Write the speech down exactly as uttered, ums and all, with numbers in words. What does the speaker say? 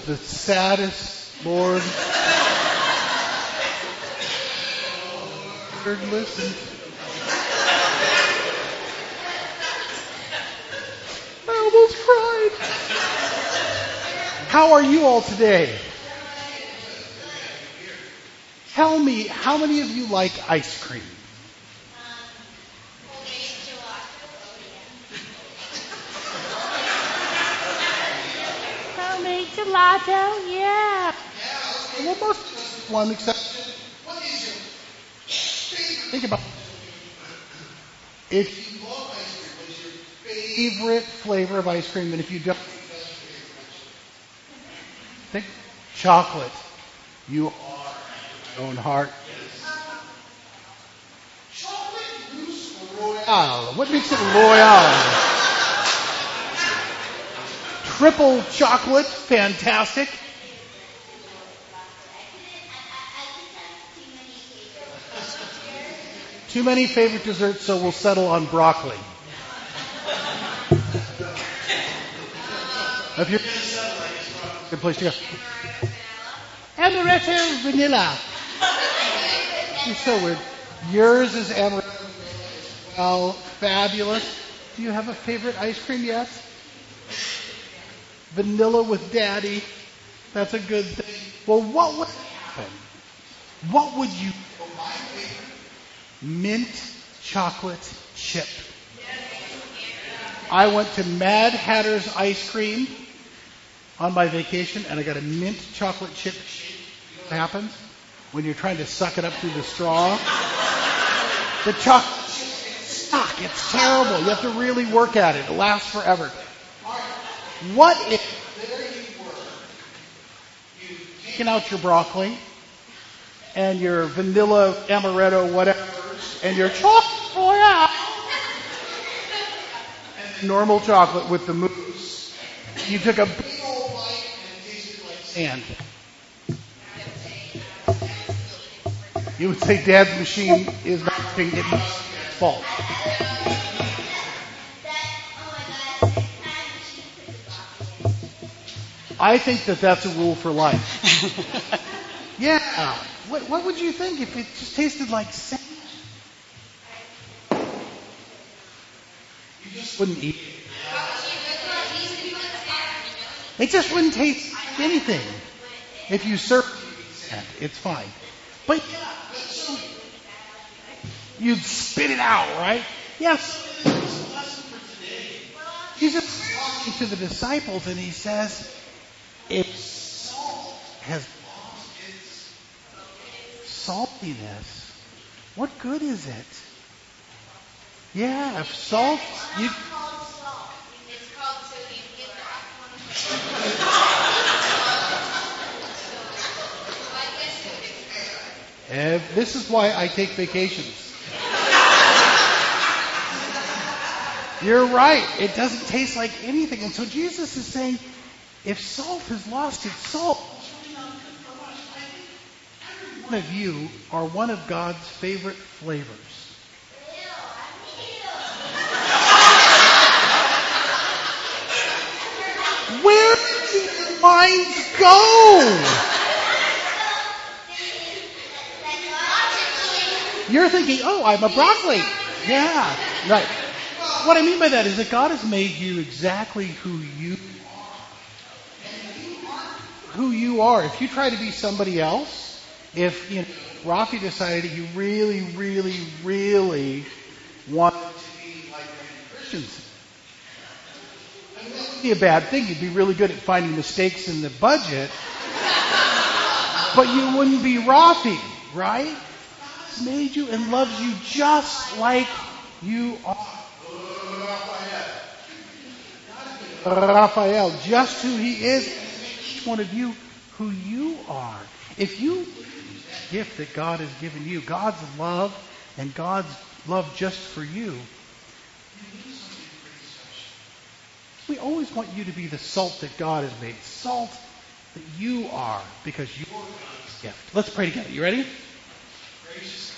the saddest, Lord. Lord, listen. I almost cried. How are you all today? Tell me, how many of you like ice cream? Homemade gelato, yeah. Well, most one except. Think about it. If you love ice cream, what's your favorite flavor of ice cream? And if you don't, think chocolate. You are your own heart. Chocolate mousse royale. What makes it royale? Triple chocolate, fantastic. Too many favorite desserts, so we'll settle on broccoli. If you're good place to go. Amaretto vanilla. You're so weird. Yours is amaretto. Well, fabulous. Do you have a favorite ice cream yet? Vanilla with daddy. That's a good thing. Well, what would happen? What would you... Mint chocolate chip. I went to Mad Hatter's Ice Cream on my vacation, and I got a mint chocolate chip. What happens when you're trying to suck it up through the straw? The chocolate stuck. It's terrible. You have to really work at it. It lasts forever. What if there you were, you've taken out your broccoli and your vanilla amaretto, whatever, and your chocolate royale, and normal chocolate with the mousse. You took a big old bite and it tasted like sand. You would say Dad's machine is not working. It must be its fault. I think that that's a rule for life. Yeah. What, what would you think if it just tasted like sand? You just wouldn't eat it. It just wouldn't taste like anything. If you serve sand, it's fine. But you'd spit it out, right? Yes. Jesus is talking to the disciples and he says, if salt has lost its saltiness, what good is it? Yeah, if salt, you. It's called sodium Uh, this is why I take vacations. You're right. It doesn't taste like anything. And so Jesus is saying, if salt has lost its salt, one of you are one of God's favorite flavors. Where do your minds go? You're thinking, oh, I'm a broccoli. Yeah, right. What I mean by that is that God has made you exactly who you who you are. If you try to be somebody else, if you know, Rafi decided you really, really, really wanted to be like Christians, I mean, that would be a bad thing. You'd be really good at finding mistakes in the budget, but you wouldn't be Rafi, right? God's made you and loves you just like you are. Raphael, just who he is, each one of you who you are. If you gift that God has given you, God's love and God's love just for you, we always want you to be the salt that God has made. Salt that you are, because you're God's gift. Let's pray together. You ready? Gracious